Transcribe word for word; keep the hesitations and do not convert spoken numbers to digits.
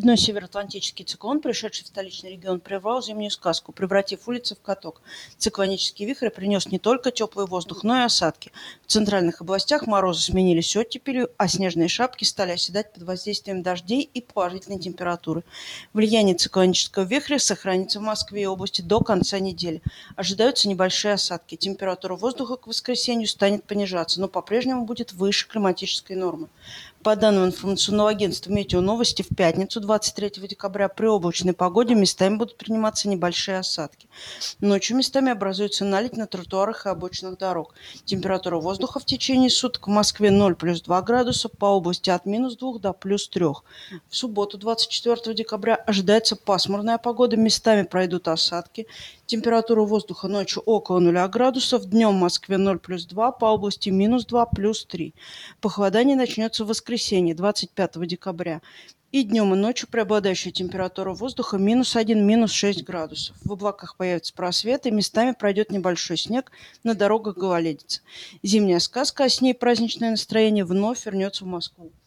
Очередной североатлантический циклон, пришедший в столичный регион, прервал зимнюю сказку, превратив улицы в каток. Циклонический вихрь принес не только теплый воздух, но и осадки. В центральных областях морозы сменились оттепелью, а снежные шапки стали оседать под воздействием дождей и положительной температуры. Влияние циклонического вихря сохранится в Москве и области до конца недели. Ожидаются небольшие осадки. Температура воздуха к воскресенью станет понижаться, но по-прежнему будет выше климатической нормы. По данным информационного агентства «Метеоновости», в пятницу, двадцать третьего декабря, при облачной погоде местами будут приниматься небольшие осадки. Ночью местами образуется наледь на тротуарах и обочинах дорог. Температура воздуха в течение суток в Москве ноль плюс два градуса, по области от минус двух до плюс трех. В субботу, двадцать четвёртого декабря, ожидается пасмурная погода, местами пройдут осадки. Температура воздуха ночью около нуля градусов, днем в Москве ноль плюс два, по области минус два плюс три. Похолодание начнется в воскресенье, двадцать пятого декабря. И днем, и ночью преобладающая температура воздуха минус один, минус шесть градусов. В облаках появятся просветы, местами пройдет небольшой снег, на дорогах гололедица. Зимняя сказка, а с ней праздничное настроение вновь вернется в Москву.